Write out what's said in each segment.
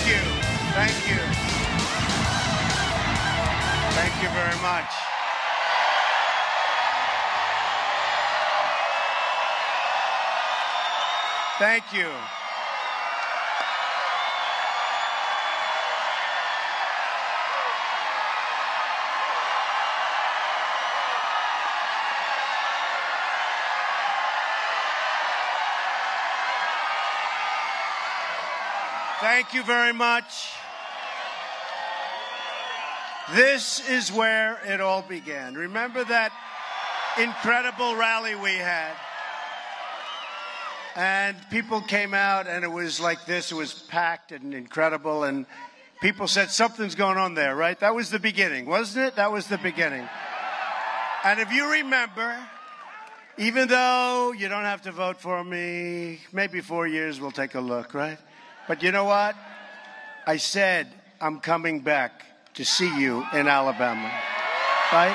you. Thank you. Thank you very much. Thank you. Thank you very much. This is where it all began. Remember that incredible rally we had? And people came out, and it was like this. It was packed and incredible, and people said, something's going on there, right? That was the beginning, wasn't it? That was the beginning. And if you remember, even though you don't have to vote for me, maybe 4 years we'll take a look, right? But you know what? I said I'm coming back to see you in Alabama, right?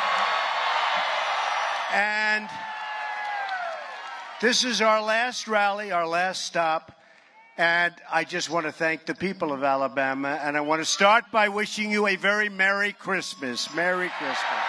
And this is our last rally, our last stop, and I just want to thank the people of Alabama, and I want to start by wishing you a very Merry Christmas. Merry Christmas.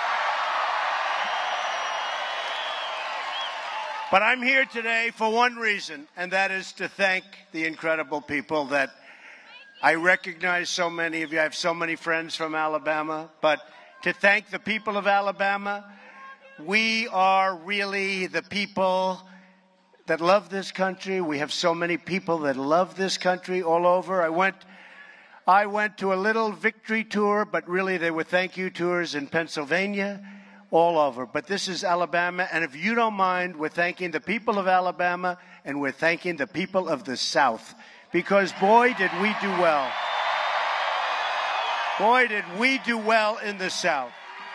But I'm here today for one reason, and that is to thank the incredible people that I recognize. So many of you. I have so many friends from Alabama, but to thank the people of Alabama. We are really the people that love this country. We have so many people that love this country all over. I went to a little victory tour, but really they were thank you tours in Pennsylvania, all over. But this is Alabama, and if you don't mind, we're thanking the people of Alabama, and we're thanking the people of the South, because boy, did we do well. Boy, did we do well in the South.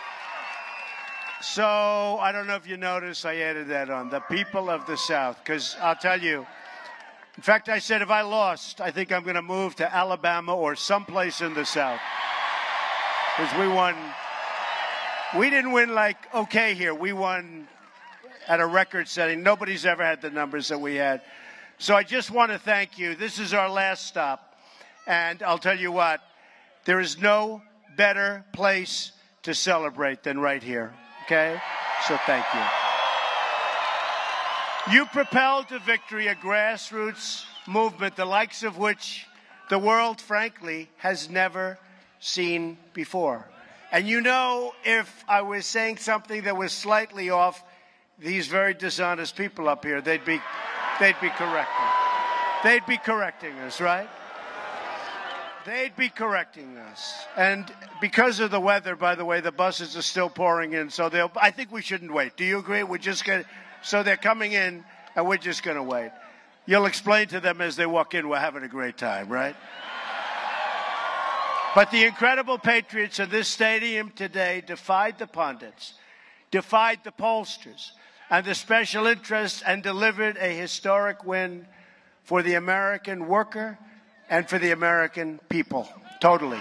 So I don't know if you noticed, I added that on, the people of the South, because I'll tell you, in fact, I said if I lost, I think I'm going to move to Alabama or someplace in the South, because we won. We didn't win like okay here. We won at a record setting. Nobody's ever had the numbers that we had. So I just want to thank you. This is our last stop. And I'll tell you what, there is no better place to celebrate than right here. Okay? So thank you. You propelled to victory a grassroots movement, the likes of which the world, frankly, has never seen before. And you know, if I was saying something that was slightly off, these very dishonest people up here, they'd be correcting. They'd be correcting us, right? They'd be correcting us. And because of the weather, by the way, the buses are still pouring in, so I think we shouldn't wait. Do you agree? So they're coming in, and we're just going to wait. You'll explain to them as they walk in, we're having a great time, right? But the incredible patriots of this stadium today defied the pundits, defied the pollsters, and the special interests, and delivered a historic win for the American worker and for the American people. Totally.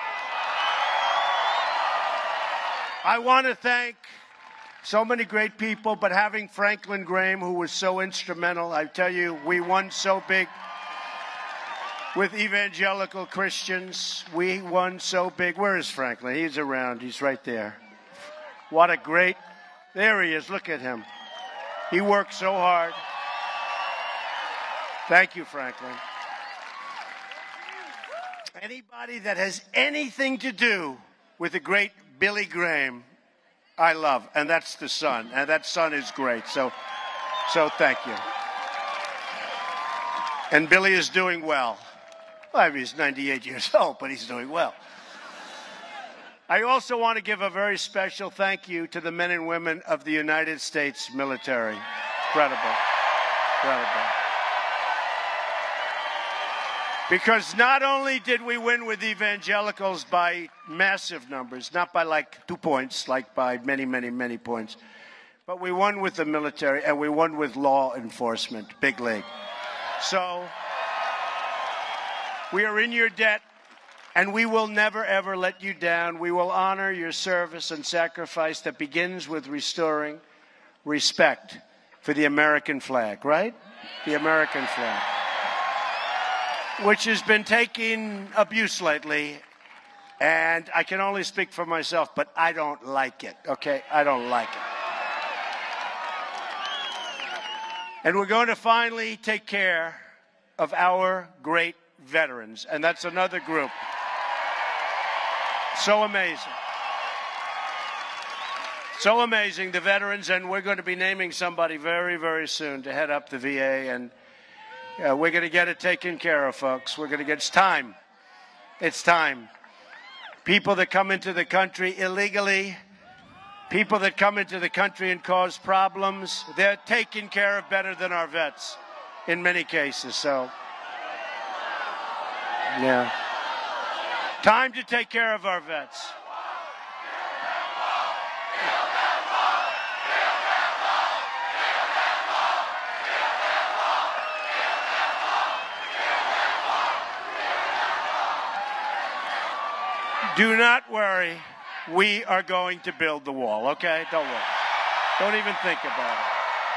I want to thank so many great people, but having Franklin Graham, who was so instrumental, I tell you, we won so big. With evangelical Christians, we won so big. Where is Franklin? He's around. He's right there. What a great... There he is. Look at him. He worked so hard. Thank you, Franklin. Anybody that has anything to do with the great Billy Graham, I love. And that's the son. And that son is great. So thank you. And Billy is doing well. Well, I mean, he's 98 years old, but he's doing well. I also want to give a very special thank you to the men and women of the United States military. Incredible. Incredible. Because not only did we win with evangelicals by massive numbers, not by like 2 points, like by many, many, many points, but we won with the military and we won with law enforcement, big league. So we are in your debt, and we will never, ever let you down. We will honor your service and sacrifice that begins with restoring respect for the American flag, right? The American flag. which has been taking abuse lately. And I can only speak for myself, but I don't like it, okay? I don't like it. And we're going to finally take care of our great veterans. And that's another group. So amazing. So amazing, the veterans. And we're going to be naming somebody very, very soon to head up the VA. And we're going to get it taken care of, folks. We're going to get, it's time. It's time. People that come into the country illegally, people that come into the country and cause problems, they're taken care of better than our vets in many cases. So, yeah. Time to take care of our vets. Do not worry. We are going to build the wall, okay? Don't worry. Don't even think about it.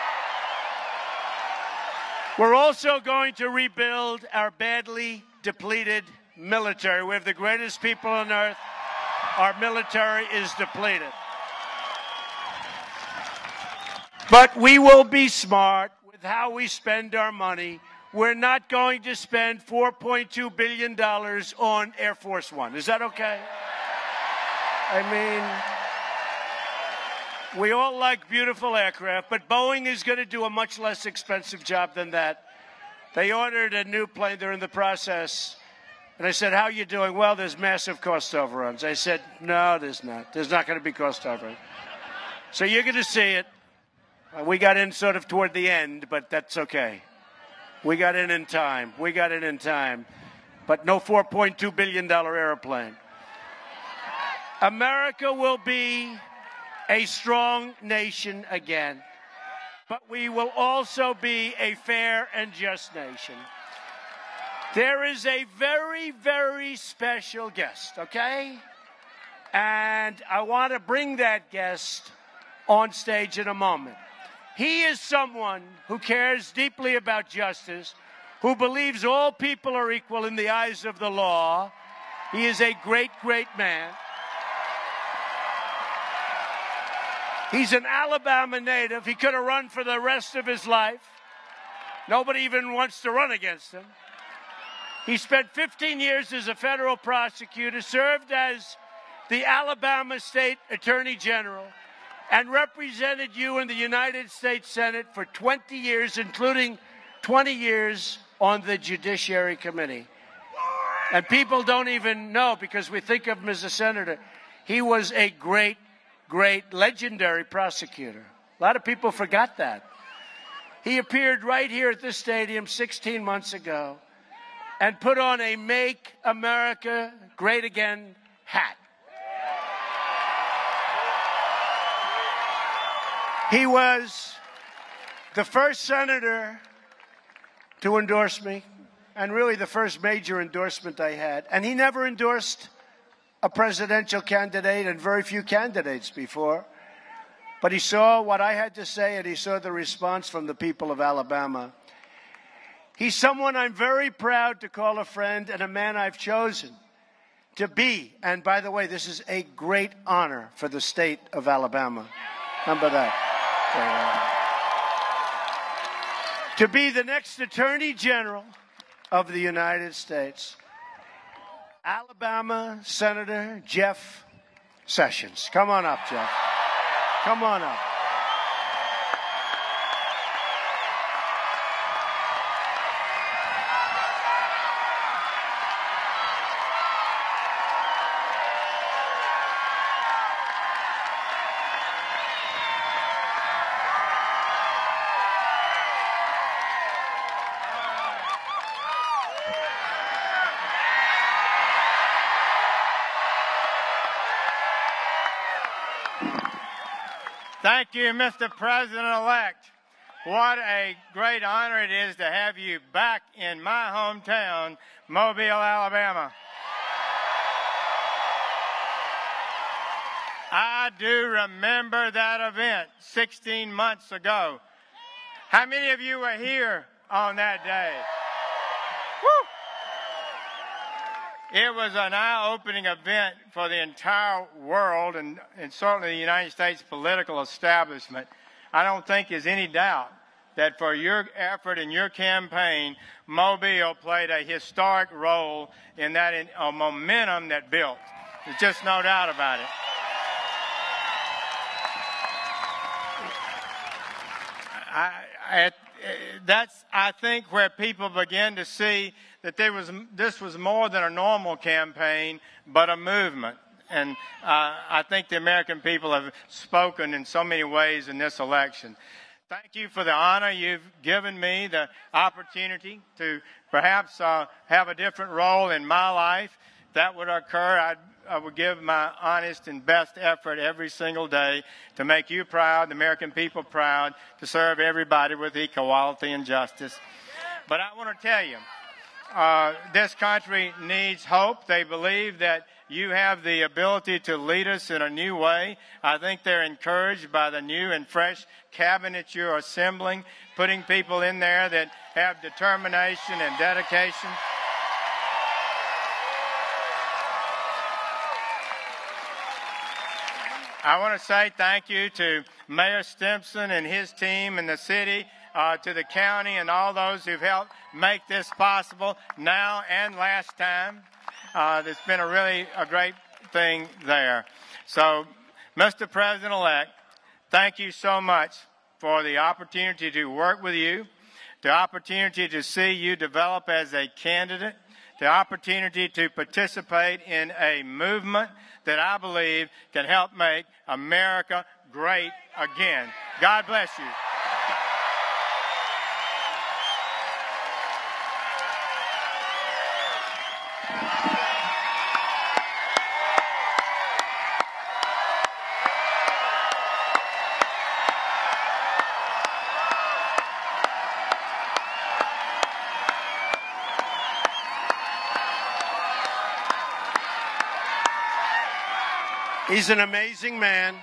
We're also going to rebuild our badly depleted military. We have the greatest people on earth. Our military is depleted. But we will be smart with how we spend our money. We're not going to spend $4.2 billion on Air Force One. Is that okay? I mean, we all like beautiful aircraft, but Boeing is going to do a much less expensive job than that. They ordered a new plane. They're in the process. And I said, how are you doing? Well, there's massive cost overruns. I said, no, there's not. There's not going to be cost overruns. So you're going to see it. We got in sort of toward the end, but that's okay. We got in time. We got in time. But no $4.2 billion airplane. America will be a strong nation again. But we will also be a fair and just nation. There is a very, very special guest, okay? And I want to bring that guest on stage in a moment. He is someone who cares deeply about justice, who believes all people are equal in the eyes of the law. He is a great, great man. He's an Alabama native. He could have run for the rest of his life. Nobody even wants to run against him. He spent 15 years as a federal prosecutor, served as the Alabama State Attorney General, and represented you in the United States Senate for 20 years, including 20 years on the Judiciary Committee. And people don't even know, because we think of him as a senator. He was a great, great, legendary prosecutor. A lot of people forgot that. He appeared right here at this stadium 16 months ago and put on a Make America Great Again hat. He was the first senator to endorse me, and really the first major endorsement I had. And he never endorsed a presidential candidate, and very few candidates before. But he saw what I had to say, and he saw the response from the people of Alabama. He's someone I'm very proud to call a friend, and a man I've chosen to be. And by the way, this is a great honor for the state of Alabama. Remember that. To be the next Attorney General of the United States, Alabama Senator Jeff Sessions. Come on up, Jeff. Come on up. Thank you, Mr. President-elect. What a great honor it is to have you back in my hometown, Mobile, Alabama. I do remember that event 16 months ago. How many of you were here on that day? Woo! It was an eye-opening event for the entire world and certainly the United States political establishment. I don't think there's any doubt that for your effort and your campaign, Mobile played a historic role in that momentum that built. There's just no doubt about it. That's, I think, where people begin to see that this was more than a normal campaign, but a movement. And I think the American people have spoken in so many ways in this election. Thank you for the honor you've given me, the opportunity to perhaps have a different role in my life. If that would occur, I would give my honest and best effort every single day to make you proud, the American people proud, to serve everybody with equality and justice. But I want to tell you, this country needs hope. They believe that you have the ability to lead us in a new way. I think they're encouraged by the new and fresh cabinet you're assembling, putting people in there that have determination and dedication. I want to say thank you to Mayor Stimpson and his team and the city, to the county and all those who've helped make this possible now and last time. It's been a great thing there. So, Mr. President-elect, thank you so much for the opportunity to work with you, the opportunity to see you develop as a candidate, the opportunity to participate in a movement that I believe can help make America great again. God bless you. He's an amazing man.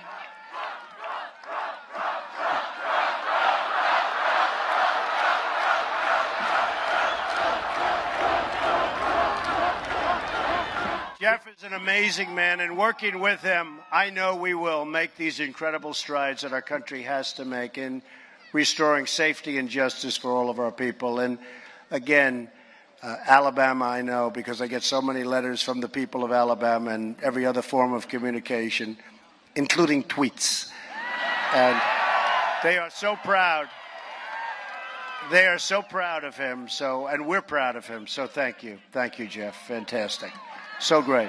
Jeff is an amazing man, and working with him, I know we will make these incredible strides that our country has to make in restoring safety and justice for all of our people. And again, Alabama, I know, because I get so many letters from the people of Alabama and every other form of communication, including tweets. And they are so proud. They are so proud of him. And we're proud of him. So thank you. Thank you, Jeff. Fantastic. So great.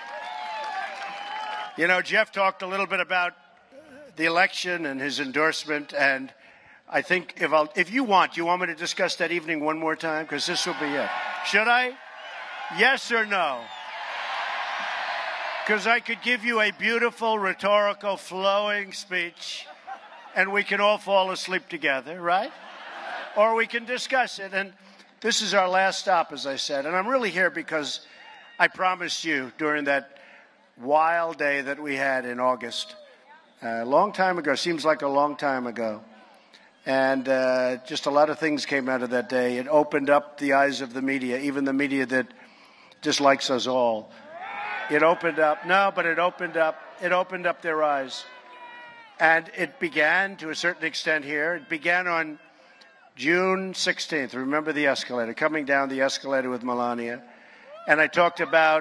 You know, Jeff talked a little bit about the election and his endorsement, and I think if you want me to discuss that evening one more time? Because this will be it. Should I? Yes or no? Because I could give you a beautiful, rhetorical, flowing speech, and we can all fall asleep together, right? Or we can discuss it. And this is our last stop, as I said. And I'm really here because I promised you during that wild day that we had in August, a long time ago, seems like a long time ago. And just a lot of things came out of that day. It opened up the eyes of the media, even the media that dislikes us all. It opened up their eyes. And it began to a certain extent here. It began on June 16th. Remember the escalator, coming down the escalator with Melania. And I talked about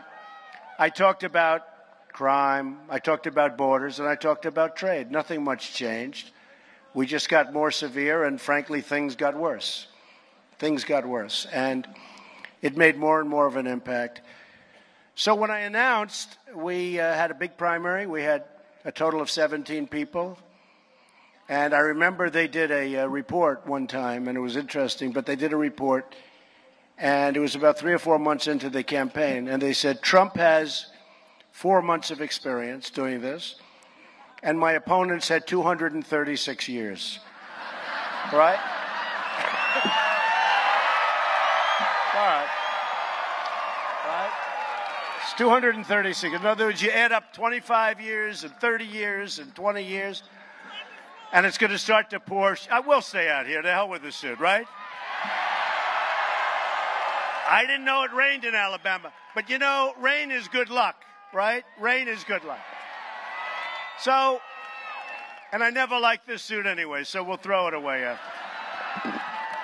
crime, I talked about borders, and I talked about trade. Nothing much changed. We just got more severe, and frankly, things got worse. Things got worse, and it made more and more of an impact. So when I announced, we had a big primary. We had a total of 17 people. And I remember they did a report one time, and it was interesting, but they did a report, and it was about 3 or 4 months into the campaign, and they said, Trump has 4 months of experience doing this, and my opponents had 236 years. Right? All right. Right? It's 236. In other words, you add up 25 years and 30 years and 20 years, and it's going to start to pour. I will stay out here. The hell with this suit, right? I didn't know it rained in Alabama. But you know, rain is good luck, right? Rain is good luck. So, and I never liked this suit anyway, so we'll throw it away after.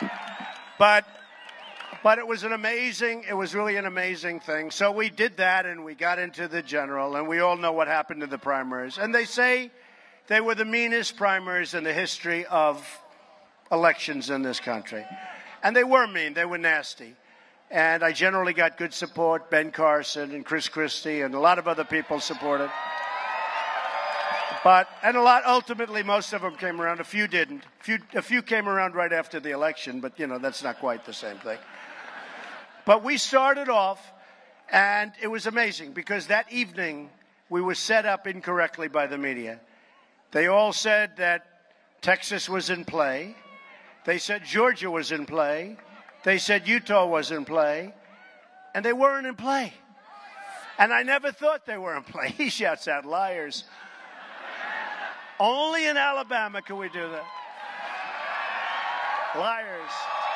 But it was really an amazing thing. So we did that, and we got into the general, and we all know what happened to the primaries. And they say they were the meanest primaries in the history of elections in this country. And they were mean. They were nasty. And I generally got good support. Ben Carson and Chris Christie and a lot of other people supported. Ultimately, most of them came around. A few didn't. A few came around right after the election, but, you know, that's not quite the same thing. But we started off, and it was amazing because that evening we were set up incorrectly by the media. They all said that Texas was in play. They said Georgia was in play. They said Utah was in play. And they weren't in play. And I never thought they were in play. He shouts out, liars. Only in Alabama can we do that. Liars.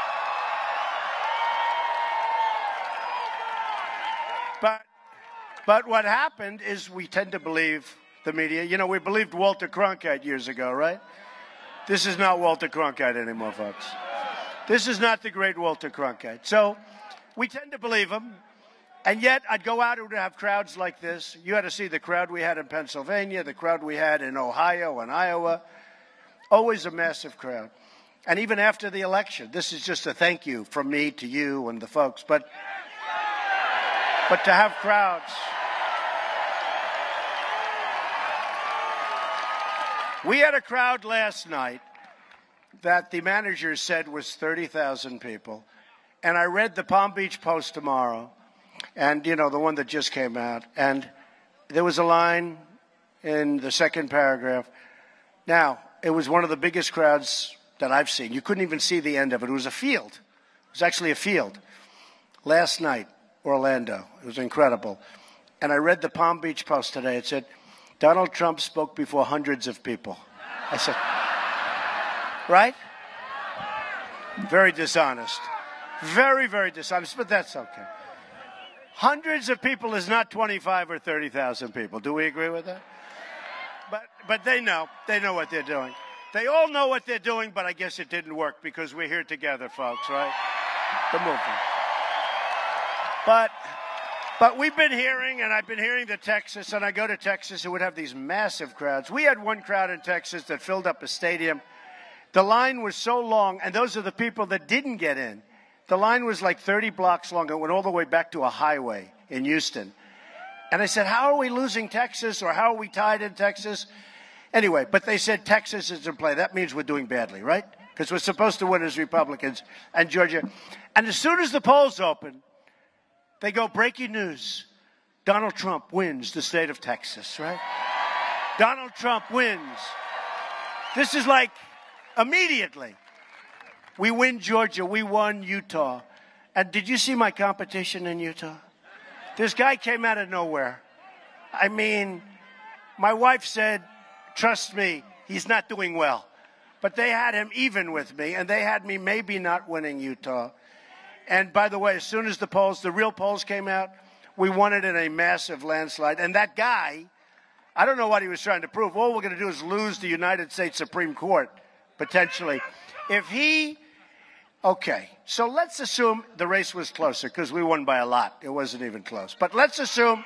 But what happened is we tend to believe the media. You know, we believed Walter Cronkite years ago, right? This is not Walter Cronkite anymore, folks. This is not the great Walter Cronkite. So we tend to believe him. And yet I'd go out and have crowds like this. You had to see the crowd we had in Pennsylvania, the crowd we had in Ohio and Iowa. Always a massive crowd. And even after the election, this is just a thank you from me to you and the folks. But to have crowds. We had a crowd last night that the manager said was 30,000 people. And I read the Palm Beach Post tomorrow, and, you know, the one that just came out. And there was a line in the second paragraph. Now, it was one of the biggest crowds that I've seen. You couldn't even see the end of it. It was a field. It was actually a field. Last night, Orlando. It was incredible. And I read the Palm Beach Post today. It said, Donald Trump spoke before hundreds of people. I said, right? Very dishonest. Very, very dishonest, but that's okay. Hundreds of people is not 25 or 30,000 people. Do we agree with that? But they know. They know what they're doing. They all know what they're doing, but I guess it didn't work because we're here together, folks, right? The movement. But we've been hearing, and I've been hearing that Texas, and I go to Texas, it would have these massive crowds. We had one crowd in Texas that filled up a stadium. The line was so long, and those are the people that didn't get in. The line was like 30 blocks long. It went all the way back to a highway in Houston. And I said, how are we losing Texas, or how are we tied in Texas? Anyway, but they said Texas is in play. That means we're doing badly, right? Because we're supposed to win as Republicans and Georgia. And as soon as the polls open, they go, breaking news. Donald Trump wins the state of Texas, right? Donald Trump wins. This is like immediately. We win Georgia. We won Utah. And did you see my competition in Utah? This guy came out of nowhere. I mean, my wife said, trust me, he's not doing well. But they had him even with me, and they had me maybe not winning Utah. And by the way, as soon as the real polls came out, we won it in a massive landslide. And that guy, I don't know what he was trying to prove. All we're going to do is lose the United States Supreme Court, potentially. Okay, so let's assume the race was closer because we won by a lot. It wasn't even close. But let's assume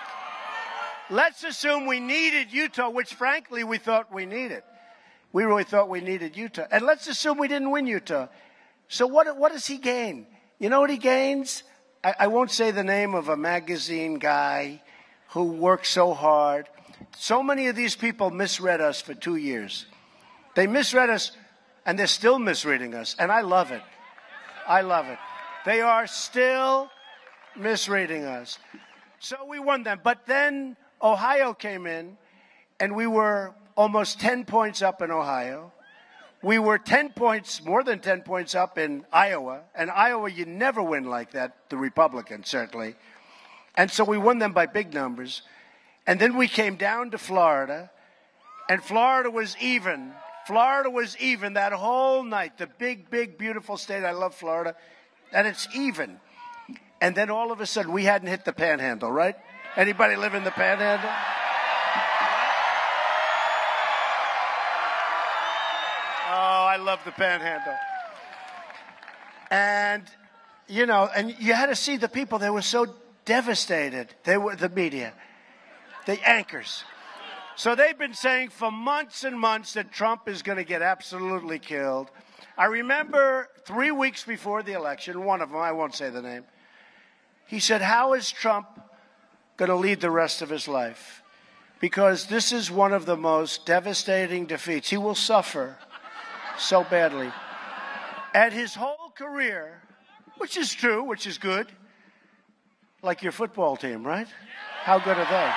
we needed Utah, which frankly we thought we needed. We really thought we needed Utah. And let's assume we didn't win Utah. So what does he gain? You know what he gains? I won't say the name of a magazine guy who worked so hard. So many of these people misread us for 2 years. They misread us, and they're still misreading us. And I love it. I love it. They are still misreading us. So we won them. But then Ohio came in, and we were almost 10 points up in Ohio. We were 10 points, more than 10 points up in Iowa. And Iowa, you never win like that, the Republicans, certainly. And so we won them by big numbers. And then we came down to Florida, and Florida was even. Florida was even that whole night. The big, big, beautiful state. I love Florida. And it's even. And then all of a sudden, we hadn't hit the Panhandle, right? Anybody live in the Panhandle? Oh, I love the Panhandle. And, you know, and you had to see the people. They were so devastated. They were the media, the anchors. So they've been saying for months and months that Trump is going to get absolutely killed. I remember 3 weeks before the election, one of them, I won't say the name, he said, how is Trump going to lead the rest of his life? Because this is one of the most devastating defeats. He will suffer so badly. And his whole career, which is true, which is good, like your football team, right? How good are they?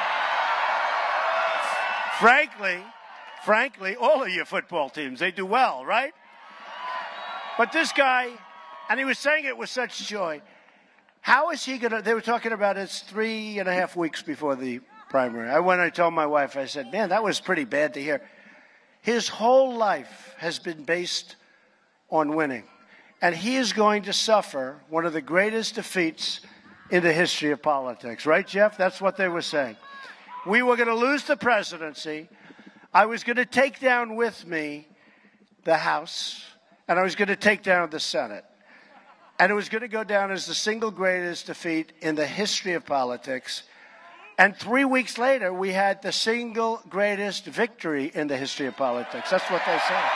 Frankly, all of your football teams, they do well, right? But this guy, and he was saying it with such joy, how is he going to, they were talking about it's 3.5 weeks before the primary. I told my wife, I said, man, that was pretty bad to hear. His whole life has been based on winning. And he is going to suffer one of the greatest defeats in the history of politics. Right, Jeff? That's what they were saying. We were going to lose the presidency. I was going to take down with me the House, and I was going to take down the Senate. And it was going to go down as the single greatest defeat in the history of politics. And 3 weeks later, we had the single greatest victory in the history of politics. That's what they say.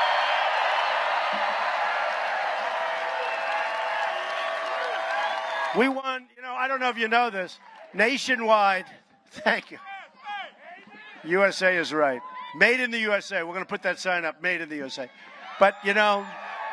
We won, you know, I don't know if you know this, nationwide. Thank you. USA is right. Made in the USA. We're going to put that sign up, made in the USA. But, you know,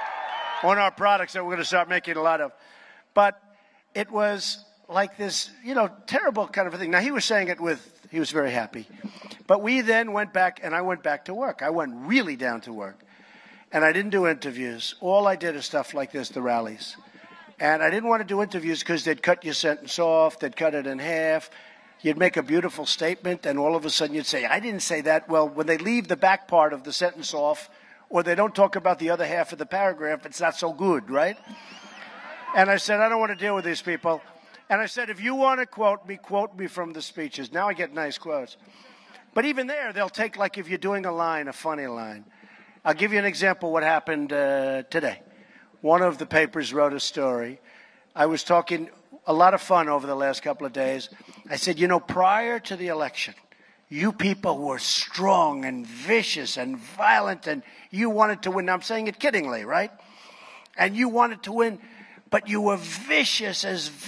on our products that we're going to start making a lot of. But it was like this, you know, terrible kind of a thing. Now, he was saying it he was very happy. But we then went back, and I went back to work. I went really down to work. And I didn't do interviews. All I did is stuff like this, the rallies. And I didn't want to do interviews because they'd cut your sentence off, they'd cut it in half. You'd make a beautiful statement, and all of a sudden you'd say, I didn't say that. Well, when they leave the back part of the sentence off, or they don't talk about the other half of the paragraph, it's not so good, right? And I said, I don't want to deal with these people. And I said, if you want to quote me from the speeches. Now I get nice quotes. But even there, they'll take, like if you're doing a line, a funny line. I'll give you an example what happened today. One of the papers wrote a story. I was talking a lot of fun over the last couple of days. I said, you know, prior to the election, you people were strong and vicious and violent, and you wanted to win. Now, I'm saying it kiddingly, right? And you wanted to win, but you were vicious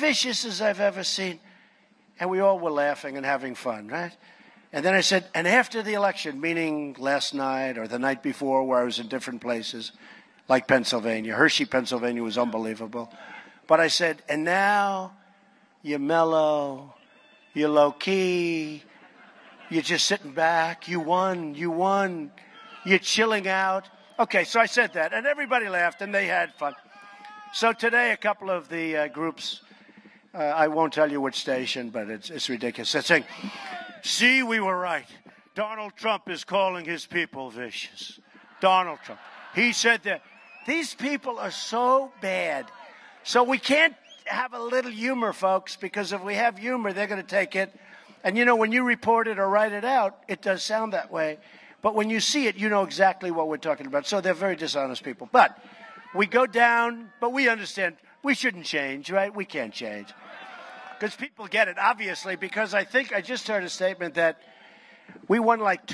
as I've ever seen. And we all were laughing and having fun, right? And then I said, and after the election, meaning last night or the night before where I was in different places, like Pennsylvania. Hershey, Pennsylvania was unbelievable. But I said, and now you're mellow, you're low-key, you're just sitting back, you won, you're chilling out. Okay, so I said that, and everybody laughed, and they had fun. So today, a couple of the groups, I won't tell you which station, but it's ridiculous. They're saying, see, we were right. Donald Trump is calling his people vicious. Donald Trump. He said that. These people are so bad. So we can't have a little humor, folks, because if we have humor, they're going to take it. And, you know, when you report it or write it out, it does sound that way. But when you see it, you know exactly what we're talking about. So they're very dishonest people. But we go down, but we understand we shouldn't change, right? We can't change. Because people get it, obviously, because I think I just heard a statement that we won like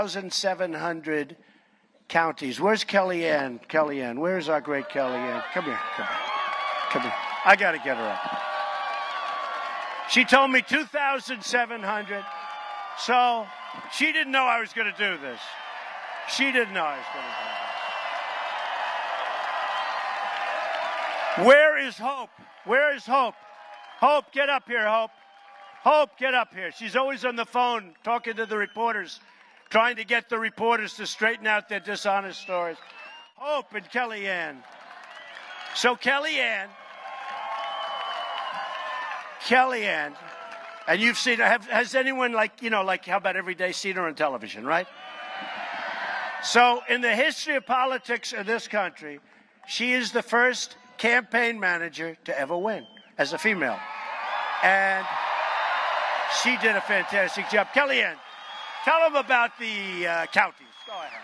2,700 counties. Where's Kellyanne? Kellyanne, where's our great Kellyanne? Come here. I got to get her up. She told me 2,700. So she didn't know I was going to do this. She didn't know I was going to do this. Where is Hope? Where is Hope? Hope, get up here, Hope. Hope, get up here. She's always on the phone talking to the reporters, trying to get the reporters to straighten out their dishonest stories. Hope and Kellyanne. So Kellyanne, and you've seen her, has anyone like how about every day seen her on television, right? So in the history of politics of this country, she is the first campaign manager to ever win. as a female. And she did a fantastic job. Kellyanne, tell them about the counties. Go ahead.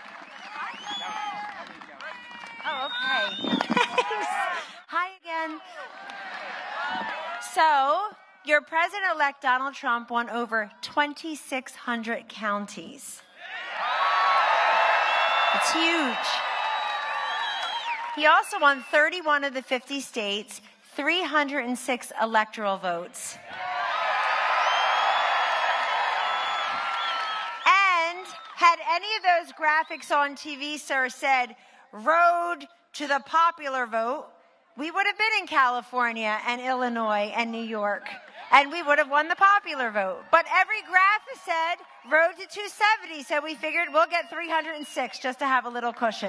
Oh, okay. Hi again. So, your president-elect Donald Trump won over 2,600 counties. It's huge. He also won 31 of the 50 states, 306 electoral votes. And had any of those graphics on TV, sir, said road to the popular vote, we would have been in California and Illinois and New York, and we would have won the popular vote. But every graph said road to 270, so we figured we'll get 306 just to have a little cushion.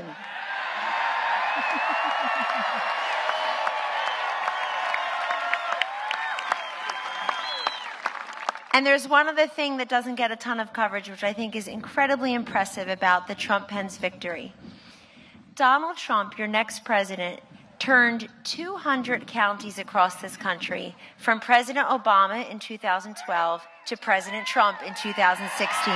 And there's one other thing that doesn't get a ton of coverage, which I think is incredibly impressive about the Trump-Pence victory. Donald Trump, your next president, turned 200 counties across this country, from President Obama in 2012 to President Trump in 2016.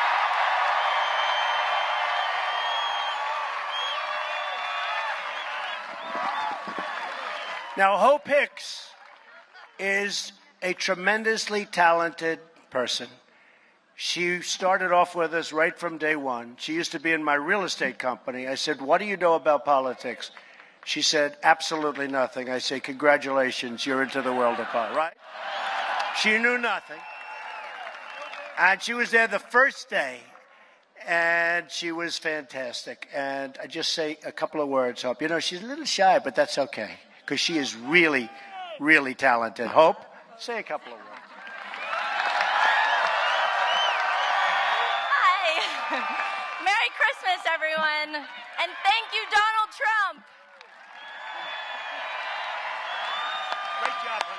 Now, Hope Hicks is a tremendously talented person. She started off with us right from day one. She used to be in my real estate company. I said, what do you know about politics? She said, absolutely nothing. I say, congratulations, you're into the world of politics, right? She knew nothing. And she was there the first day, and she was fantastic. And I just say a couple of words, Hope. You know, she's a little shy, but that's okay, because she is really, really talented. Hope, say a couple of words. Hi. Merry Christmas, everyone. And thank you, Donald Trump. Great job, honey.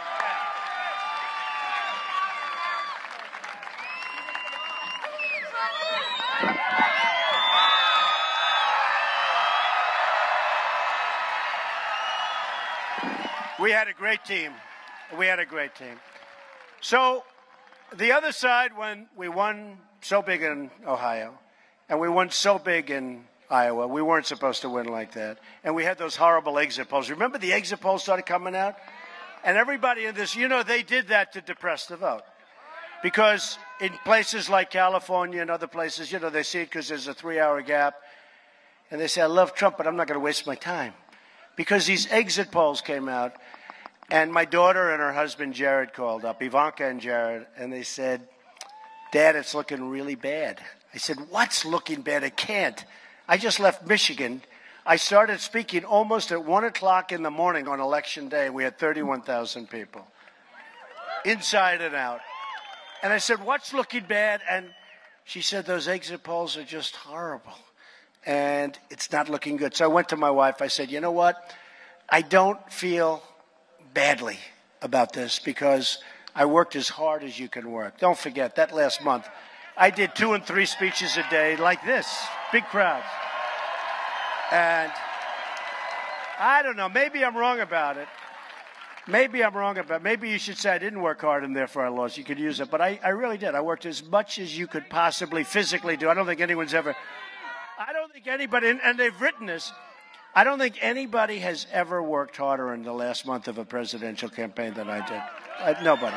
We had a great team. We had a great team. So the other side, when we won so big in Ohio, and we won so big in Iowa, we weren't supposed to win like that. And we had those horrible exit polls. Remember the exit polls started coming out? And everybody in this, you know, they did that to depress the vote. Because in places like California and other places, you know, they see it because there's a 3-hour gap. And they say, I love Trump, but I'm not going to waste my time. Because these exit polls came out, and my daughter and her husband, Jared, called up, Ivanka and Jared, and they said, Dad, it's looking really bad. I said, what's looking bad? It can't. I just left Michigan. I started speaking almost at 1 o'clock in the morning on Election Day. We had 31,000 people, inside and out. And I said, what's looking bad? And she said, those exit polls are just horrible. And it's not looking good. So I went to my wife. I said, you know what? I don't feel badly about this because I worked as hard as you can work. Don't forget, that last month, I did 2 and 3 speeches a day like this, big crowds. And I don't know, maybe I'm wrong about it. Maybe you should say I didn't work hard and therefore I lost. You could use it. But I really did. I worked as much as you could possibly physically do. I don't think anybody, and they've written this, I don't think anybody has ever worked harder in the last month of a presidential campaign than I did. Nobody.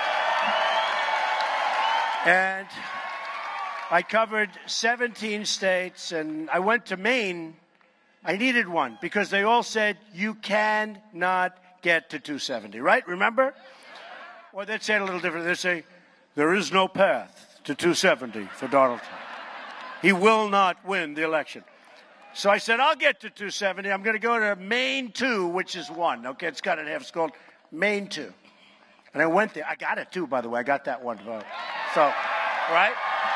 And I covered 17 states, and I went to Maine. I needed one because they all said, you cannot get to 270, right? Remember? Or they'd say it a little different. They'd say, there is no path to 270 for Donald Trump. He will not win the election. So I said, I'll get to 270. I'm going to go to Maine 2, which is 1. Okay, it's cut in half. It's called Maine 2. And I went there. I got it, too, by the way. I got that one vote. So, right?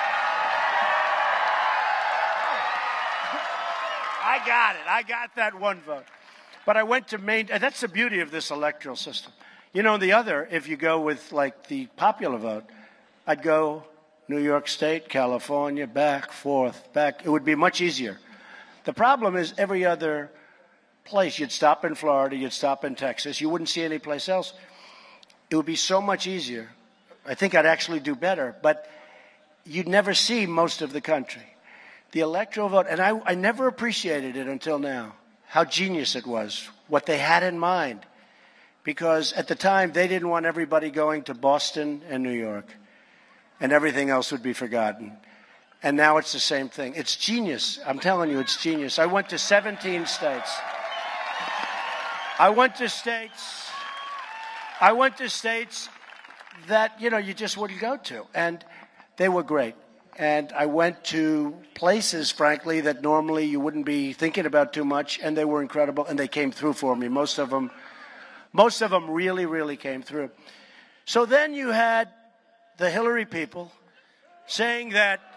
I got it. I got that one vote. But I went to Maine. And that's the beauty of this electoral system. You know, the other, if you go with, like, the popular vote, I'd go New York State, California, back, forth, back. It would be much easier. The problem is every other place, you'd stop in Florida, you'd stop in Texas, you wouldn't see any place else. it would be so much easier. I think I'd actually do better, but you'd never see most of the country. The electoral vote, and I never appreciated it until now, how genius it was, what they had in mind. Because at the time, they didn't want everybody going to Boston and New York, and everything else would be forgotten. And now it's the same thing. It's genius. I'm telling you, it's genius. I went to 17 states. I went to states that, you just wouldn't go to. And they were great. And I went to places, frankly, that normally you wouldn't be thinking about too much, and they were incredible, and they came through for me. Most of them really, really came through. So then you had the Hillary people saying that